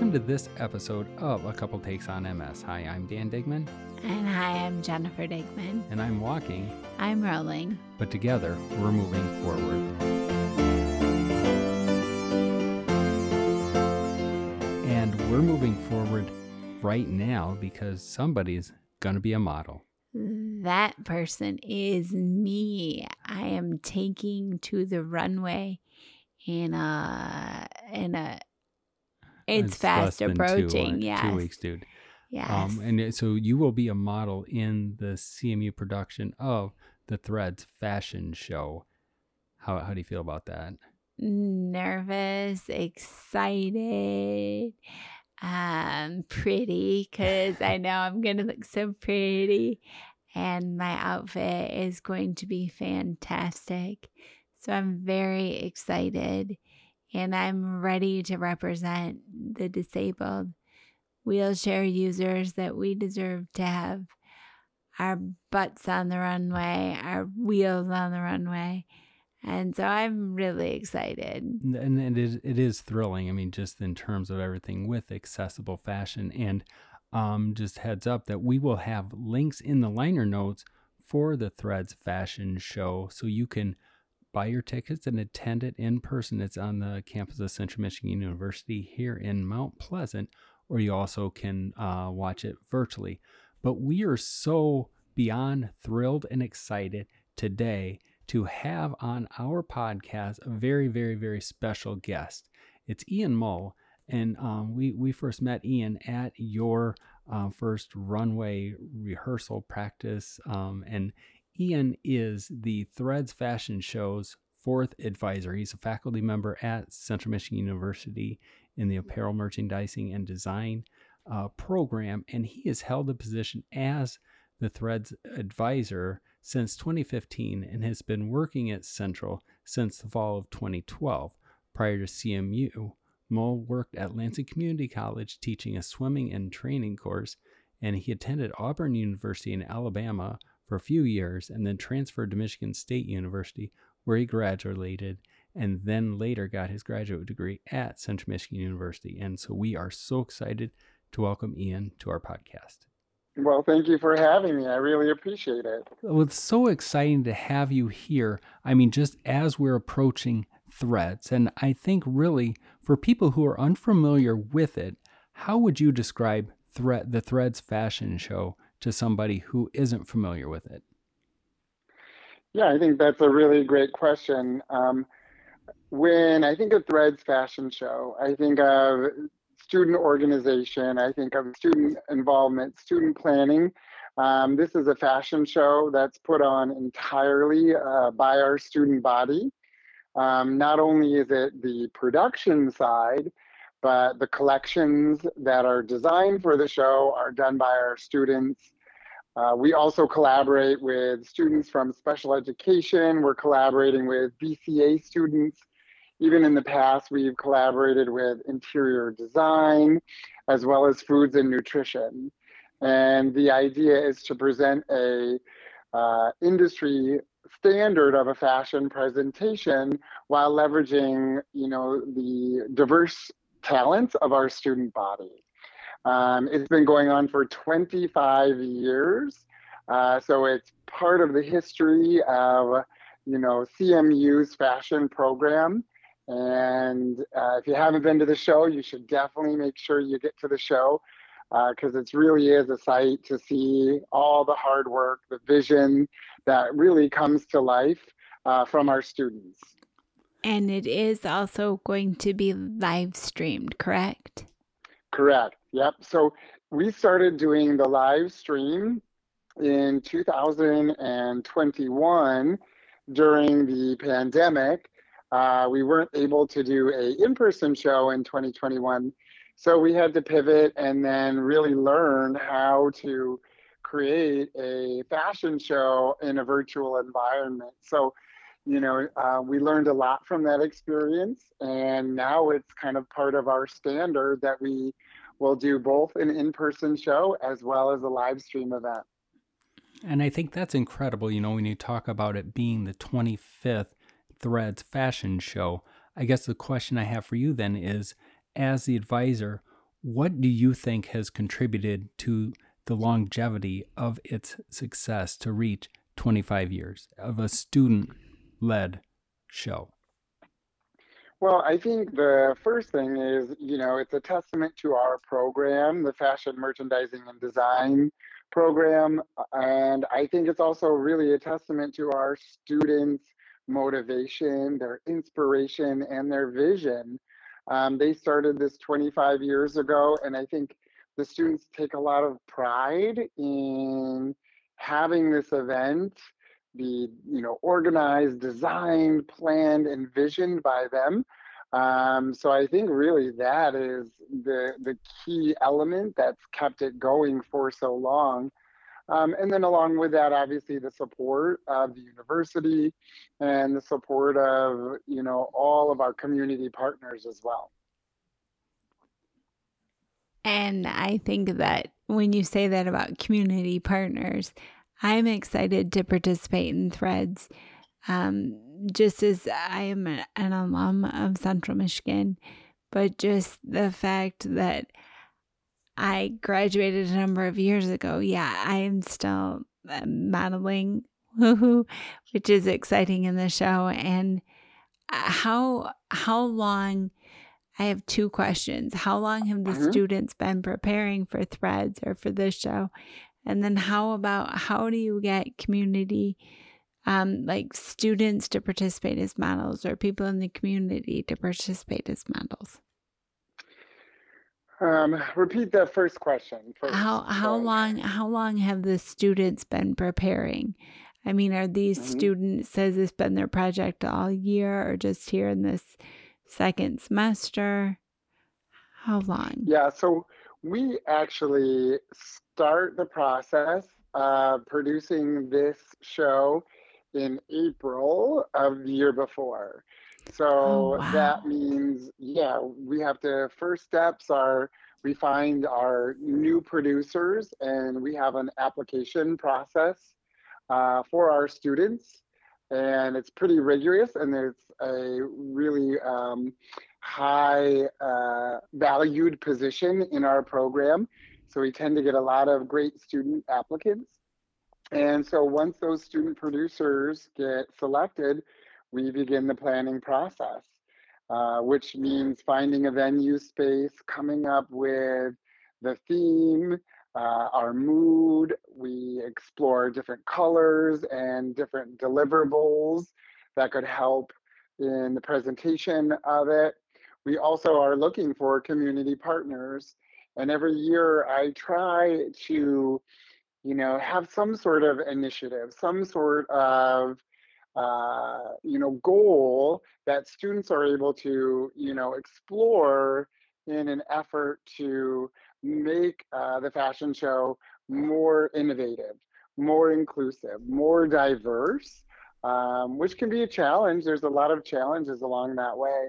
welcome to this episode of A Couple Takes on MS. Hi, I'm Dan Digman. And hi, I'm Jennifer Digman. And I'm walking. I'm rolling. But together, we're moving forward. And we're moving forward right now because somebody's going to be a model. That person is me. I am taking to the runway it's fast approaching. 2 weeks, dude. Yes. And so you will be a model in the CMU production of the Threads fashion show. How do you feel about that? Nervous, excited, pretty, because I know I'm going to look so pretty. And my outfit is going to be fantastic. So I'm very excited. And I'm ready to represent the disabled wheelchair users that we deserve to have our butts on the runway, our wheels on the runway. And so I'm really excited. And it is thrilling. I mean, just in terms of everything with accessible fashion. And just heads up that we will have links in the liner notes for the Threads fashion show. So you can buy your tickets and attend it in person. It's on the campus of Central Michigan University here in Mount Pleasant, or you also can watch it virtually. But we are so beyond thrilled and excited today to have on our podcast a very, very, very special guest. It's Ian Mull, and we first met Ian at your first runway rehearsal practice, and Ian is the Threads Fashion Show's fourth advisor. He's a faculty member at Central Michigan University in the Apparel Merchandising and Design program, and he has held the position as the Threads advisor since 2015 and has been working at Central since the fall of 2012. Prior to CMU, Mull worked at Lansing Community College teaching a swimming and training course, and he attended Auburn University in Alabama for a few years and then transferred to Michigan State University, where he graduated and then later got his graduate degree at Central Michigan University. And so we are so excited to welcome Ian to our podcast. Well, thank you for having me. I really appreciate it. Well, it's so exciting to have you here. I mean, just as we're approaching Threads, and I think really for people who are unfamiliar with it, how would you describe the Threads fashion show to somebody who isn't familiar with it? Yeah, I think that's a really great question. When I think of Threads fashion show, I think of student organization, I think of student involvement, student planning. This is a fashion show that's put on entirely by our student body. Not only is it the production side, but the collections that are designed for the show are done by our students. We also collaborate with students from special education. We're collaborating with BCA students. Even in the past, we've collaborated with interior design, as well as foods and nutrition. And the idea is to present a industry standard of a fashion presentation while leveraging, the diverse talents of our student body. It's been going on for 25 years. So it's part of the history of, CMU's fashion program. And if you haven't been to the show, you should definitely make sure you get to the show because it really is a sight to see all the hard work, the vision that really comes to life from our students. And it is also going to be live streamed, correct? Correct. Yep. So we started doing the live stream in 2021 during the pandemic. We weren't able to do an in-person show in 2021. So we had to pivot and then really learn how to create a fashion show in a virtual environment. So, we learned a lot from that experience. And now it's kind of part of our standard that we will do both an in-person show as well as a live stream event. And I think that's incredible, when you talk about it being the 25th Threads fashion show. I guess the question I have for you then is, as the advisor, What do you think has contributed to the longevity of its success to reach 25 years of a student-led show? Well, I think the first thing is, it's a testament to our program, the Fashion Merchandising and Design program. And I think it's also really a testament to our students' motivation, their inspiration, and their vision. They started this 25 years ago, and I think the students take a lot of pride in having this event be, organized, designed, planned, envisioned by them. So I think really that is the key element that's kept it going for so long. And then along with that, obviously the support of the university and the support of, all of our community partners as well. And I think that when you say that about community partners, I'm excited to participate in Threads. Just as I am an alum of Central Michigan, but just the fact that I graduated a number of years ago, yeah, I am still modeling, which is exciting in the show. And how long? I have two questions. How long have the students been preparing for Threads or for this show? And then how do you get community, like students to participate as models or people in the community to participate as models? Repeat that first question first. How long have the students been preparing? I mean, are these students, has this been their project all year or just here in this second semester? How long? Yeah, so we actually start the process of producing this show in April of the year before. So that means, we have to, first steps are we find our new producers and we have an application process for our students. And it's pretty rigorous and it's a really high valued position in our program. So we tend to get a lot of great student applicants. And so once those student producers get selected, we begin the planning process, which means finding a venue space, coming up with the theme, our mood. We explore different colors and different deliverables that could help in the presentation of it. We also are looking for community partners. And every year I try to, have some sort of initiative, some sort of goal that students are able to, explore in an effort to make the fashion show more innovative, more inclusive, more diverse, which can be a challenge. There's a lot of challenges along that way.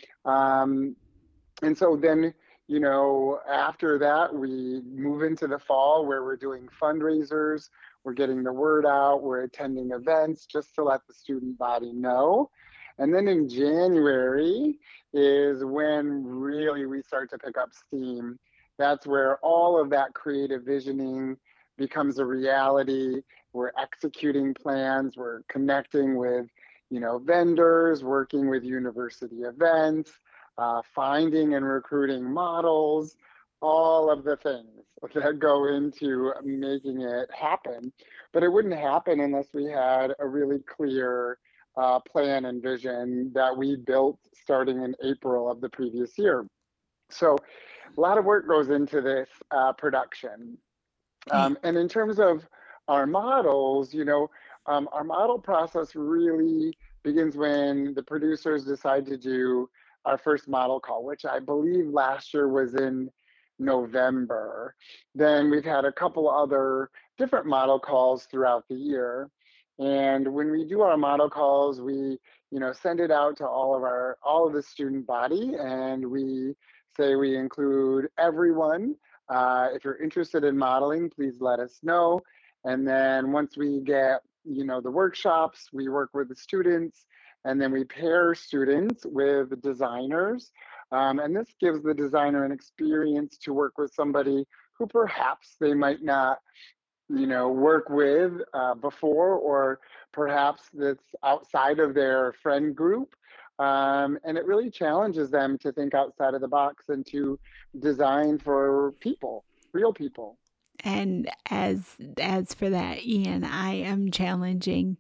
And so then, after that, we move into the fall where we're doing fundraisers, we're getting the word out, we're attending events just to let the student body know. And then in January is when really we start to pick up steam. That's where all of that creative visioning becomes a reality. We're executing plans, we're connecting with, vendors, working with university events, finding and recruiting models, all of the things that go into making it happen. But it wouldn't happen unless we had a really clear plan and vision that we built starting in April of the previous year. So a lot of work goes into this production. And in terms of our models, our model process really begins when the producers decide to do our first model call, which I believe last year was in November. Then we've had a couple other different model calls throughout the year. And when we do our model calls, we, send it out to all of the student body, and we say we include everyone. If you're interested in modeling, please let us know. And then once we get, the workshops, we work with the students And then we pair students with designers. And this gives the designer an experience to work with somebody who perhaps they might not work with before, or perhaps that's outside of their friend group. And it really challenges them to think outside of the box and to design for people, real people. And as for that, Ian, I am challenging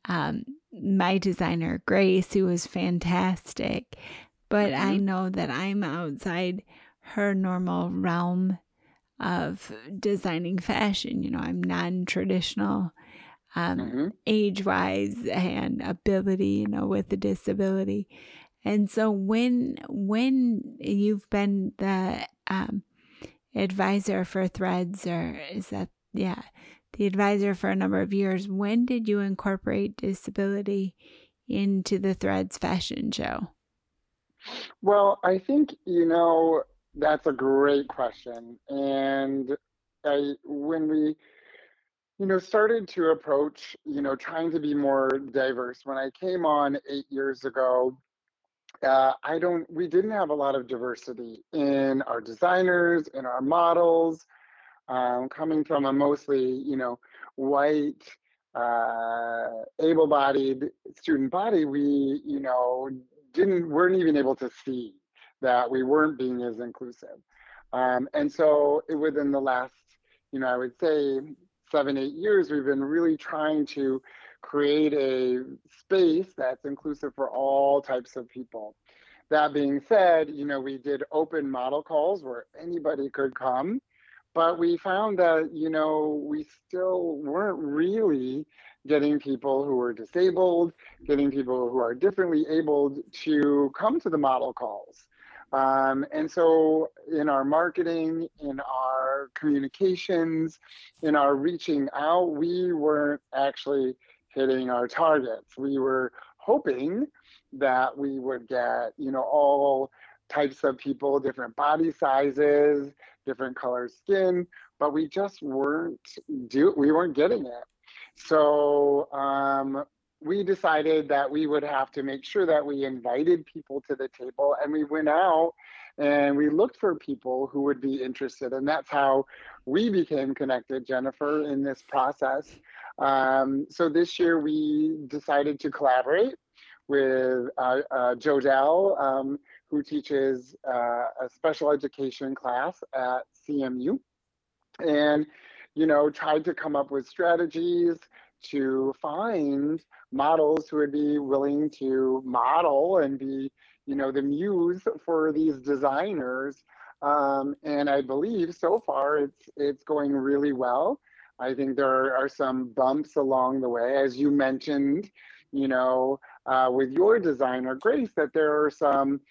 my designer, Grace, who is fantastic, but I know that I'm outside her normal realm of designing fashion. I'm non-traditional age-wise and ability, with the disability. And so when you've been the advisor for Threads, or is that, yeah, the advisor for a number of years, when did you incorporate disability into the Threads fashion show? Well, I think, that's a great question. And when we, started to approach, trying to be more diverse, when I came on 8 years ago, we didn't have a lot of diversity in our designers, in our models. Coming from a mostly, white, able-bodied student body, we, weren't even able to see that we weren't being as inclusive. And so within the last, I would say 7-8 years, we've been really trying to create a space that's inclusive for all types of people. That being said, we did open model calls where anybody could come, but we found that, we still weren't really getting people who were disabled, getting people who are differently abled to come to the model calls. And so in our marketing, in our communications, in our reaching out, we weren't actually hitting our targets. We were hoping that we would get, all types of people, different body sizes, different color skin, but we just weren't getting it. So we decided that we would have to make sure that we invited people to the table, and we went out and we looked for people who would be interested. And that's how we became connected, Jennifer, in this process. So this year we decided to collaborate with Jodelle, who teaches a special education class at CMU, and tried to come up with strategies to find models who would be willing to model and be, the muse for these designers. And I believe so far it's going really well. I think there are some bumps along the way, as you mentioned, with your designer, Grace, that there are some,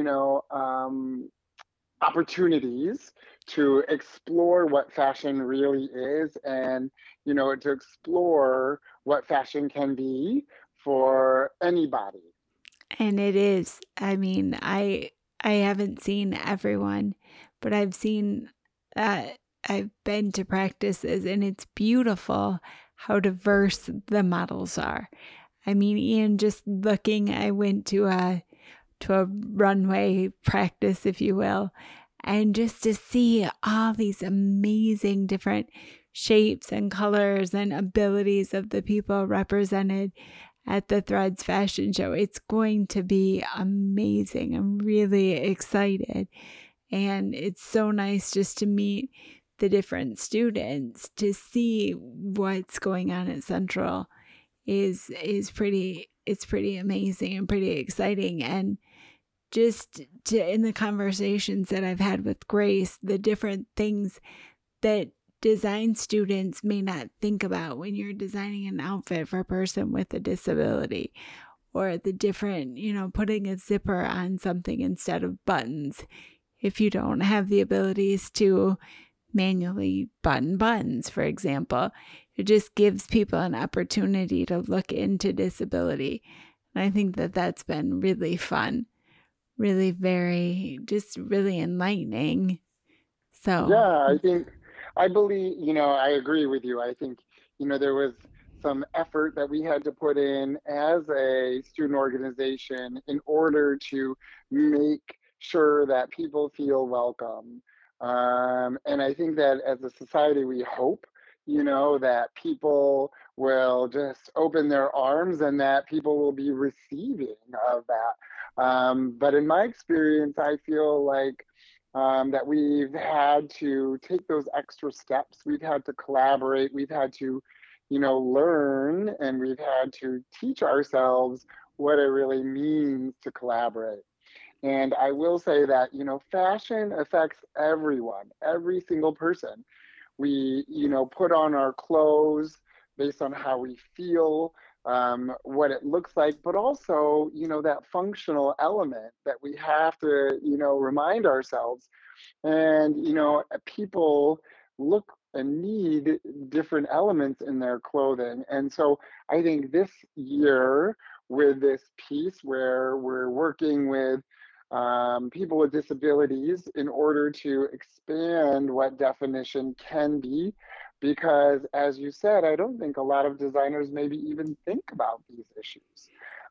opportunities to explore what fashion really is, and to explore what fashion can be for anybody. And it is. I mean, I haven't seen everyone, but I've seen I've been to practices, and it's beautiful how diverse the models are. I mean, Ian, just looking, I went to a runway practice, if you will, and just to see all these amazing different shapes and colors and abilities of the people represented at the Threads fashion show. It's going to be amazing. I'm really excited. And it's so nice just to meet the different students, to see what's going on at Central is pretty amazing and pretty exciting. And just in the conversations that I've had with Grace, the different things that design students may not think about when you're designing an outfit for a person with a disability, or the different, putting a zipper on something instead of buttons if you don't have the abilities to manually button buttons, for example. It just gives people an opportunity to look into disability. And I think that that's been really fun, really really enlightening. So yeah, I believe, I agree with you. I think, there was some effort that we had to put in as a student organization in order to make sure that people feel welcome. And I think that as a society, we hope, that people will just open their arms and that people will be receiving of that. But in my experience, I feel like that we've had to take those extra steps. We've had to collaborate. We've had to, learn, and we've had to teach ourselves what it really means to collaborate. And I will say that, fashion affects everyone, every single person. We, put on our clothes based on how we feel, what it looks like, but also, that functional element that we have to, remind ourselves. And, people look and need different elements in their clothing. And so I think this year, with this piece where we're working with people with disabilities in order to expand what definition can be, because as you said, I don't think a lot of designers maybe even think about these issues.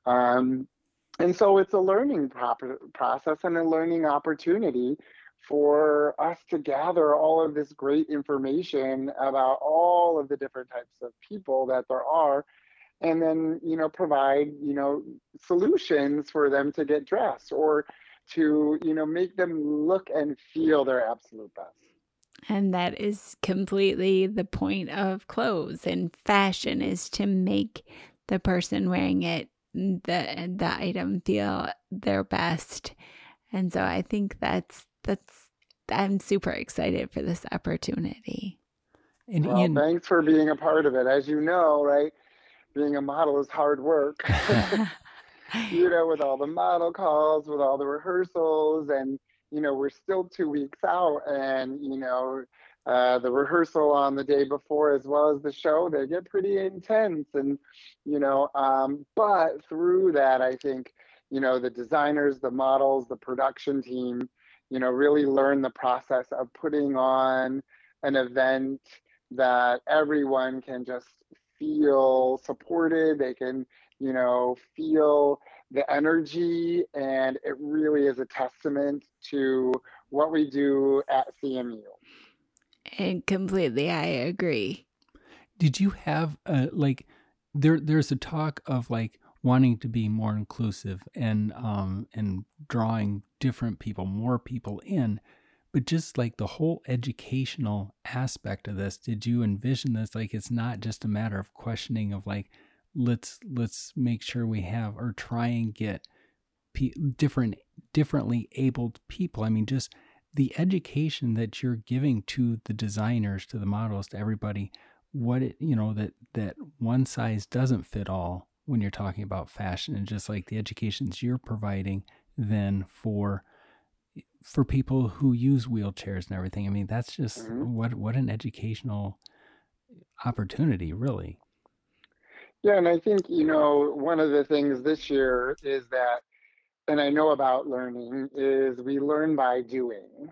And so it's a learning process and a learning opportunity for us to gather all of this great information about all of the different types of people that there are, and then, provide, solutions for them to get dressed or to, make them look and feel their absolute best. And that is completely the point of clothes and fashion, is to make the person wearing it, the item, feel their best. And so I think that's I'm super excited for this opportunity. And well, Ian, thanks for being a part of it. As you know, right, being a model is hard work. With all the model calls, with all the rehearsals, and we're still 2 weeks out, and the rehearsal on the day before as well as the show, they get pretty intense. And but through that, I think the designers, the models, the production team really learn the process of putting on an event that everyone can just feel supported. They can feel the energy, and it really is a testament to what we do at CMU. And completely, I agree. did you have there's a talk of wanting to be more inclusive and drawing different people, more people in, but just the whole educational aspect of this, did you envision this it's not just a matter of questioning of let's make sure we have or try and get differently abled people? I mean, just the education that you're giving to the designers, to the models, to everybody, what it that one size doesn't fit all when you're talking about fashion, and just the educations you're providing then for people who use wheelchairs and everything. I mean, that's just what an educational opportunity, really. Yeah, and I think, one of the things this year is that, and I know about learning, is we learn by doing.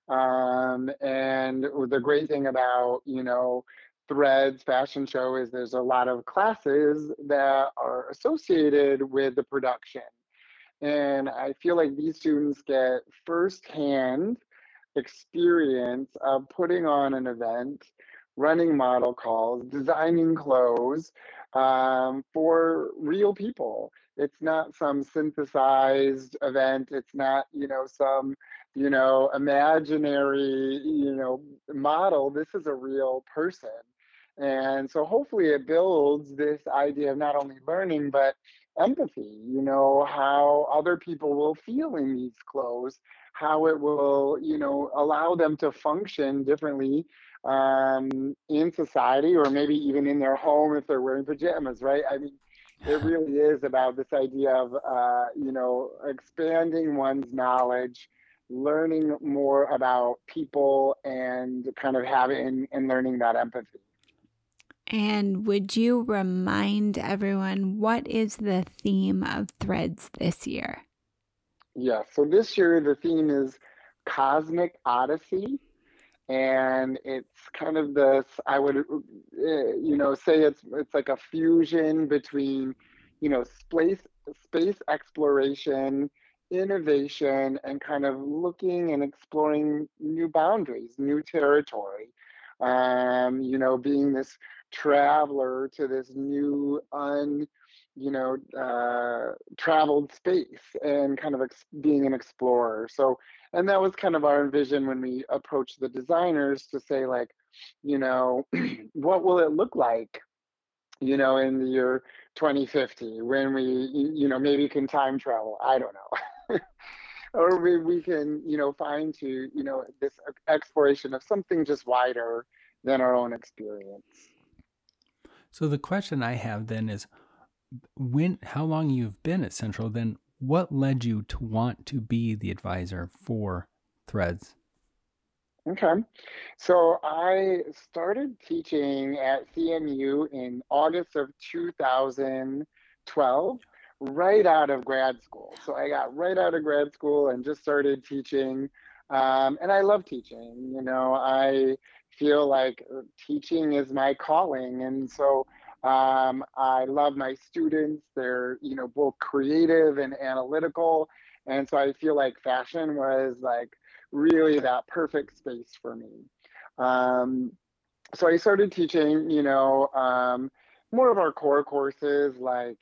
And the great thing about, Threads Fashion Show is there's a lot of classes that are associated with the production. And I feel like these students get firsthand experience of putting on an event, running model calls, designing clothes for real people. It's not some synthesized event. It's not, some, imaginary, model. This is a real person. And so hopefully it builds this idea of not only learning, but empathy, how other people will feel in these clothes, how it will, allow them to function differently in society, or maybe even in their home if they're wearing pajamas, right? I mean, it really is about this idea of, expanding one's knowledge, learning more about people, and kind of having and learning that empathy. And would you remind everyone, what is the theme of Threads this year? Yeah, so this year the theme is Cosmic Odyssey. And it's kind of this, I would, say it's like a fusion between, space exploration, innovation, and kind of looking and exploring new boundaries, new territory. Being this traveler to this new traveled space, and kind of being an explorer. So, and that was kind of our vision when we approached the designers, to say, like, what will it look like, in the year 2050, when we, maybe can time travel, I don't know. Or we can, find to, this exploration of something just wider than our own experience. So the question I have then is, how long you've been at Central, then what led you to want to be the advisor for Threads? Okay. So I started teaching at CMU in August of 2012, right out of grad school. So I got right out of grad school and just started teaching. And I love teaching. I feel like teaching is my calling. And so I love my students. They're, both creative and analytical. And so I feel like fashion was like really that perfect space for me. So I started teaching, more of our core courses, like,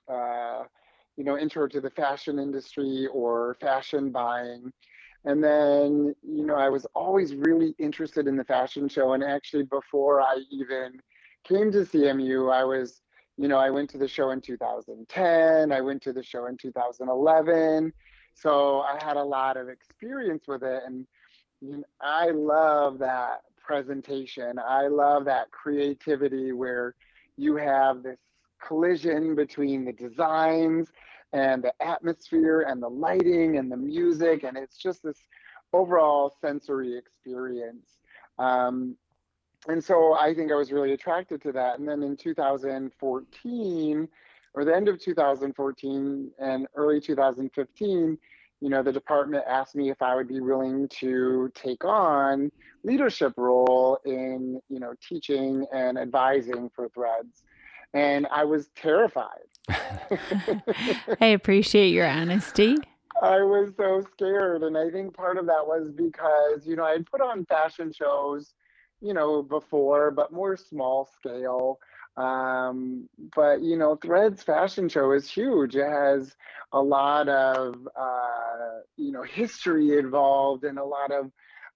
intro to the fashion industry or fashion buying. And then, I was always really interested in the fashion show. And actually, before I even came to CMU, I went to the show in 2010. I went to the show in 2011. So I had a lot of experience with it. And I love that presentation. I love that creativity where you have this collision between the designs and the atmosphere and the lighting and the music. And it's just this overall sensory experience. And so I think I was really attracted to that. And then in 2014, or the end of 2014 and early 2015, the department asked me if I would be willing to take on leadership role in, teaching and advising for Threads. And I was terrified. I appreciate your honesty. I was so scared. And I think part of that was because, I'd put on fashion shows, before, but more small scale. But, Threads fashion show is huge. It has a lot of, history involved, and a lot of,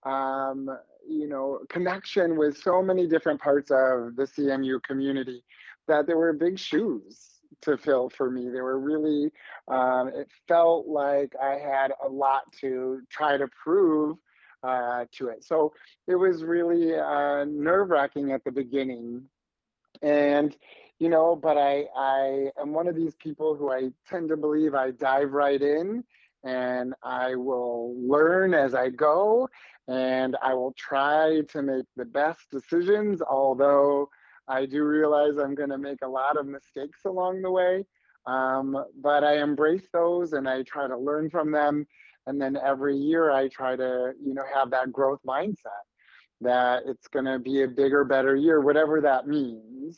connection with so many different parts of the CMU community, that there were big shoes to fill for me. They were really, it felt like I had a lot to try to prove to it. So it was really nerve-wracking at the beginning. And, but I am one of these people who I tend to believe I dive right in, and I will learn as I go, and I will try to make the best decisions, although I do realize I'm going to make a lot of mistakes along the way. But I embrace those, and I try to learn from them. And then every year I try to, have that growth mindset, that it's going to be a bigger, better year, whatever that means.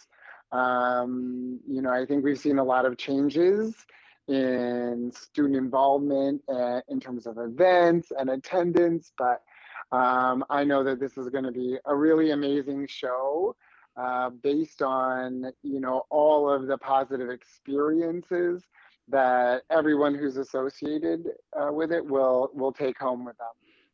I think we've seen a lot of changes in student involvement in terms of events and attendance, but I know that this is going to be a really amazing show, based on, all of the positive experiences that everyone who's associated with it will take home with them.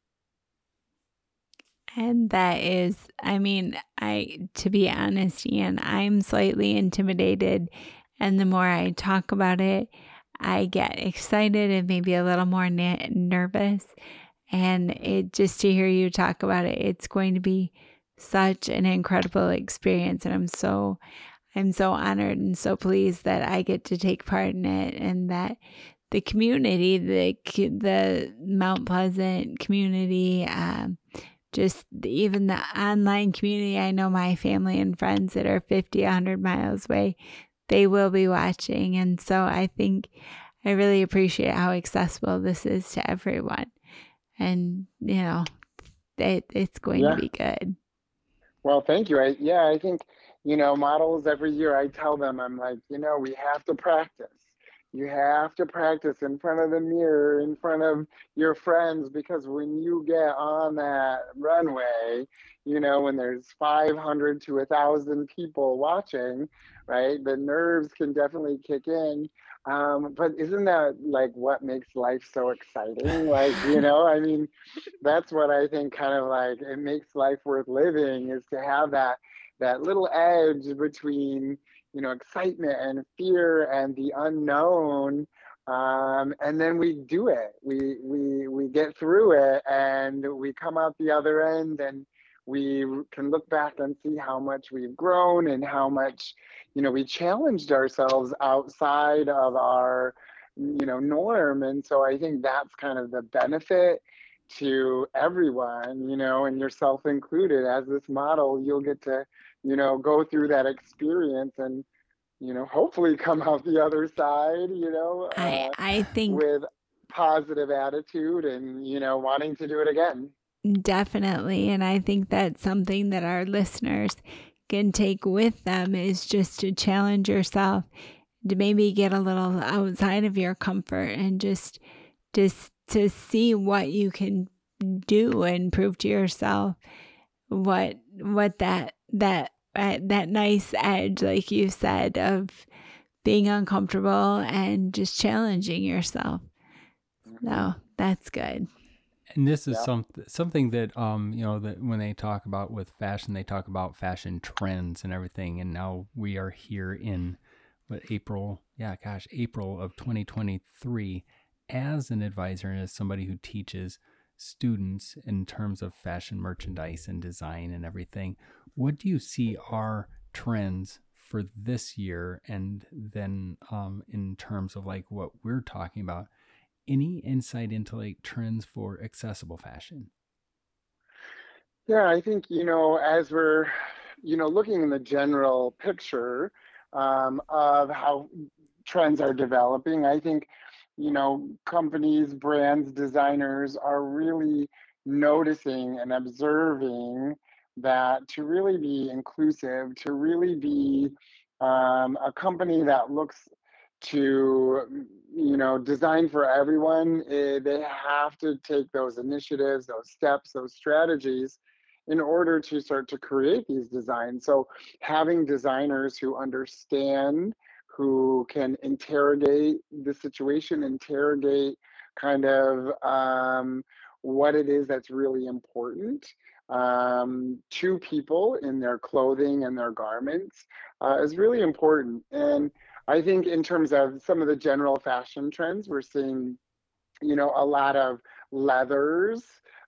And that is, to be honest, Ian, I'm slightly intimidated. And the more I talk about it, I get excited and maybe a little more nervous. And just to hear you talk about it, it's going to be such an incredible experience. And I'm so honored and so pleased that I get to take part in it, and that the community, the Mount Pleasant community, just even the online community. I know my family and friends that are 50, 100 miles away, they will be watching. And so I think I really appreciate how accessible this is to everyone. And, that it's going to Yeah. be good. Well, thank you. I think, models every year, I tell them, I'm like, we have to practice. You have to practice in front of the mirror, in front of your friends, because when you get on that runway, when there's 500 to 1,000 people watching, right, the nerves can definitely kick in. But isn't that like what makes life so exciting? Like, I mean, that's what I think kind of like it makes life worth living is to have that little edge between, excitement and fear and the unknown. And then we do it. We get through it and we come out the other end and we can look back and see how much we've grown and how much, we challenged ourselves outside of our, norm. And so I think that's kind of the benefit to everyone, and yourself included. As this model, you'll get to, go through that experience and, hopefully come out the other side, I think with positive attitude and, wanting to do it again. definitely, and I think that's something that our listeners can take with them is just to challenge yourself, to maybe get a little outside of your comfort and just to see what you can do and prove to yourself what that nice edge, like you said, of being uncomfortable and just challenging yourself. So that's good. And this is Yeah. something that that when they talk about with fashion, they talk about fashion trends and everything. And now we are here in April of 2023 as an advisor and as somebody who teaches students in terms of fashion merchandise and design and everything. What do you see are trends for this year? And then in terms of like what we're talking about, any insight into like trends for accessible fashion? Yeah, I think, as we're, looking in the general picture of how trends are developing, I think, companies, brands, designers are really noticing and observing that to really be inclusive, to really be a company that looks to, design for everyone, they have to take those initiatives, those steps, those strategies in order to start to create these designs. So having designers who understand, who can interrogate the situation, interrogate kind of what it is that's really important to people in their clothing and their garments is really important. And I think in terms of some of the general fashion trends, we're seeing, a lot of leathers.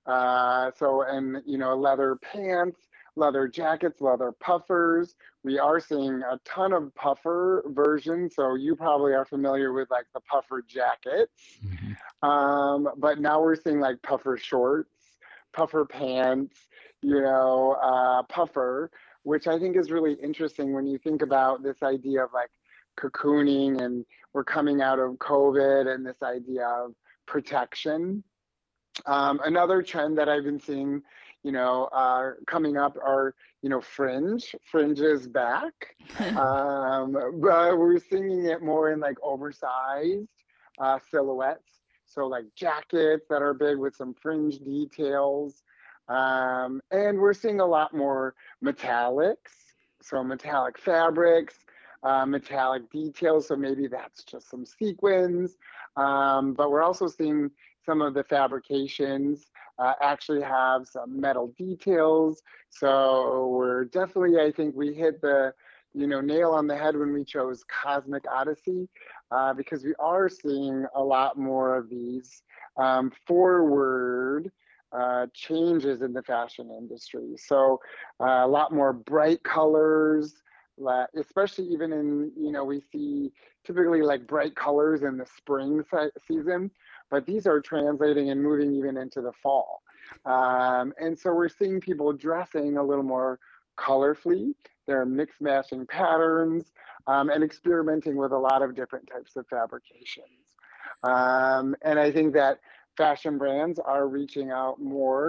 Leather pants, leather jackets, leather puffers. We are seeing a ton of puffer versions. So you probably are familiar with like the puffer jackets. Mm-hmm. But now we're seeing like puffer shorts, puffer pants, puffer, which I think is really interesting when you think about this idea of like cocooning and we're coming out of COVID and this idea of protection. Another trend that I've been seeing, coming up are, fringe. Fringe is back, but we're seeing it more in like oversized silhouettes. So like jackets that are big with some fringe details, and we're seeing a lot more metallics. So metallic fabrics, metallic details. So maybe that's just some sequins, but we're also seeing some of the fabrications actually have some metal details. So we're definitely, I think we hit the, nail on the head when we chose Cosmic Odyssey, because we are seeing a lot more of these forward changes in the fashion industry. So a lot more bright colors, especially even in, we see typically like bright colors in the spring season, but these are translating and moving even into the fall. And so we're seeing people dressing a little more colorfully. They're mix matching patterns and experimenting with a lot of different types of fabrications. And I think that fashion brands are reaching out more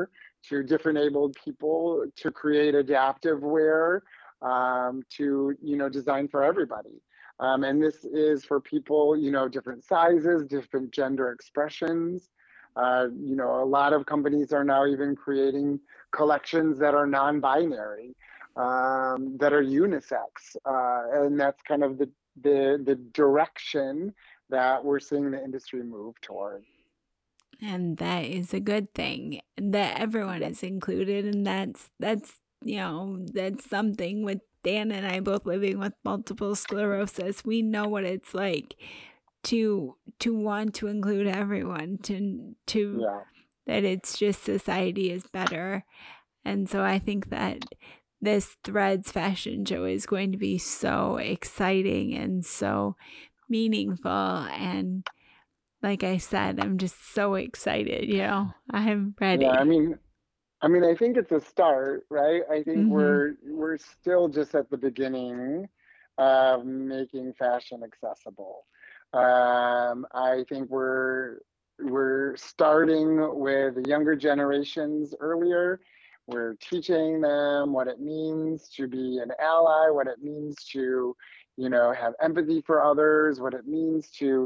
to different abled people to create adaptive wear, to, design for everybody. And this is for people, different sizes, different gender expressions. A lot of companies are now even creating collections that are non-binary, that are unisex, and that's kind of the direction that we're seeing the industry move toward. And that is a good thing that everyone is included. And that's something with Dan and I both living with multiple sclerosis. We know what it's like to want to include everyone, to that it's just society is better. And so I think that this Threads fashion show is going to be so exciting and so meaningful. And like I said, I'm just so excited, I'm ready. Yeah, I think it's a start, right? I think we're still just at the beginning of making fashion accessible. I think we're starting with the younger generations earlier. We're teaching them what it means to be an ally, what it means to, have empathy for others, what it means to,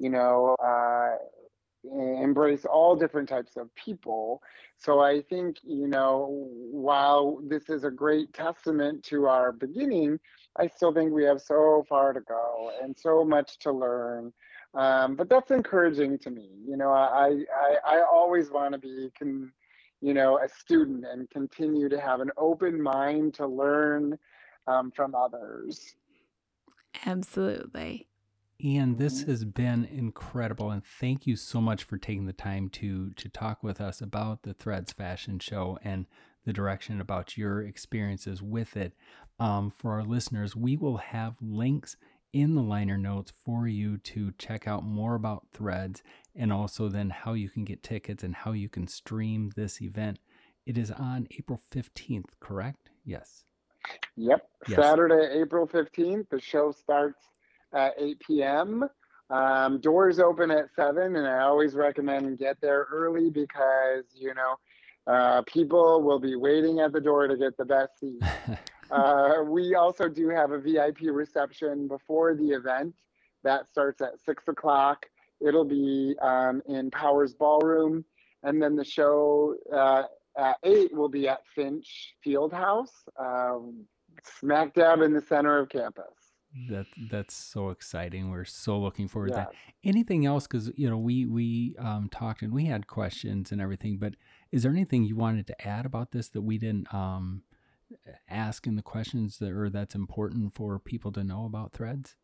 embrace all different types of people. So I think, while this is a great testament to our beginning, I still think we have so far to go and so much to learn. But that's encouraging to me. I always want to be, a student and continue to have an open mind to learn from others. Absolutely. And this has been incredible, and thank you so much for taking the time to talk with us about the Threads fashion show and the direction about your experiences with it. For our listeners, we will have links in the liner notes for you to check out more about Threads, and also then how you can get tickets and how you can stream this event. It is on April 15th, correct? Yes. Yep. Yes. Saturday, April 15th. The show starts at 8 p.m. Doors open at 7, and I always recommend get there early because, people will be waiting at the door to get the best seat. We also do have a VIP reception before the event. That starts at 6 o'clock. It'll be in Powers Ballroom. And then the show at 8 will be at Finch Fieldhouse, smack dab in the center of campus. That's so exciting. We're so looking forward to that. Anything else? Because we talked and we had questions and everything. But is there anything you wanted to add about this that we didn't ask in the questions or that's important for people to know about Threads?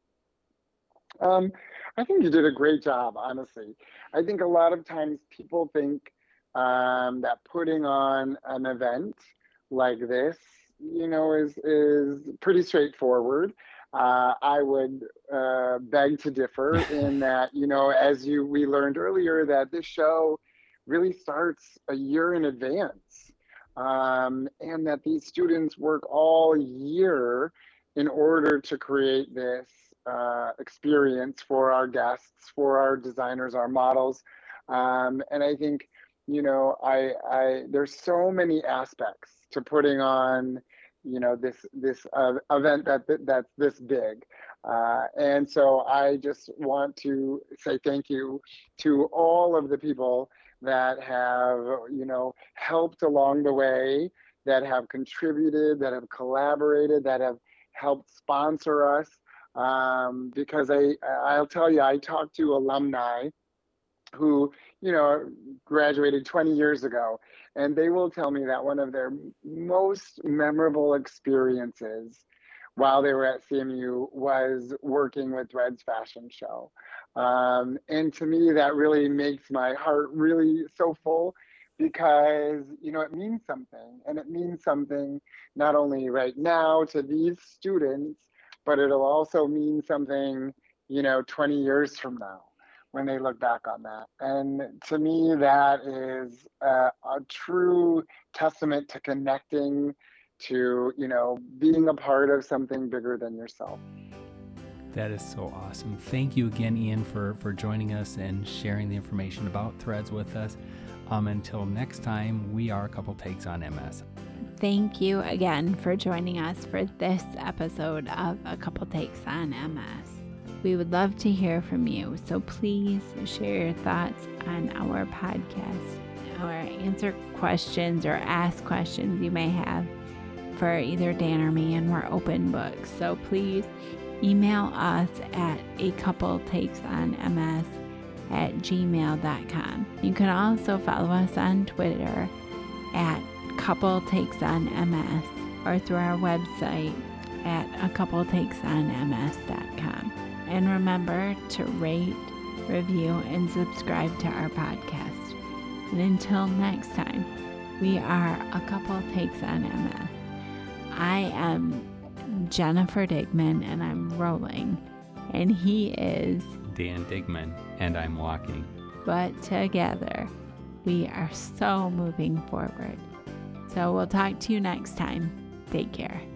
I think you did a great job. Honestly, I think a lot of times people think that putting on an event like this, is pretty straightforward. I would beg to differ in that, we learned earlier, that this show really starts a year in advance, and that these students work all year in order to create this experience for our guests, for our designers, our models. And I think, there's so many aspects to putting on this event that's this big, and so I just want to say thank you to all of the people that have helped along the way, that have contributed, that have collaborated, that have helped sponsor us, because I'll tell you, I talked to alumni who graduated 20 years ago, and they will tell me that one of their most memorable experiences while they were at CMU was working with Threads fashion show. And to me, that really makes my heart really so full, because it means something, and it means something not only right now to these students, but it'll also mean something 20 years from now, when they look back on that. And to me, that is a true testament to connecting, to, being a part of something bigger than yourself. That is so awesome. Thank you again, Ian, for joining us and sharing the information about Threads with us. Until next time, we are A Couple Takes on MS. Thank you again for joining us for this episode of A Couple Takes on MS. We would love to hear from you, so please share your thoughts on our podcast or answer questions or ask questions you may have for either Dan or me, and we're open books. So please email us at acouple-takes-on-ms@gmail.com. You can also follow us on Twitter at Couple Takes on MS or through our website at acouple-takes-on-ms.com. And remember to rate, review, and subscribe to our podcast. And until next time, we are A Couple Takes on MS. I am Jennifer Digman, and I'm rolling, and he is Dan Digman, and I'm walking. But together, we are so moving forward. So we'll talk to you next time. Take care.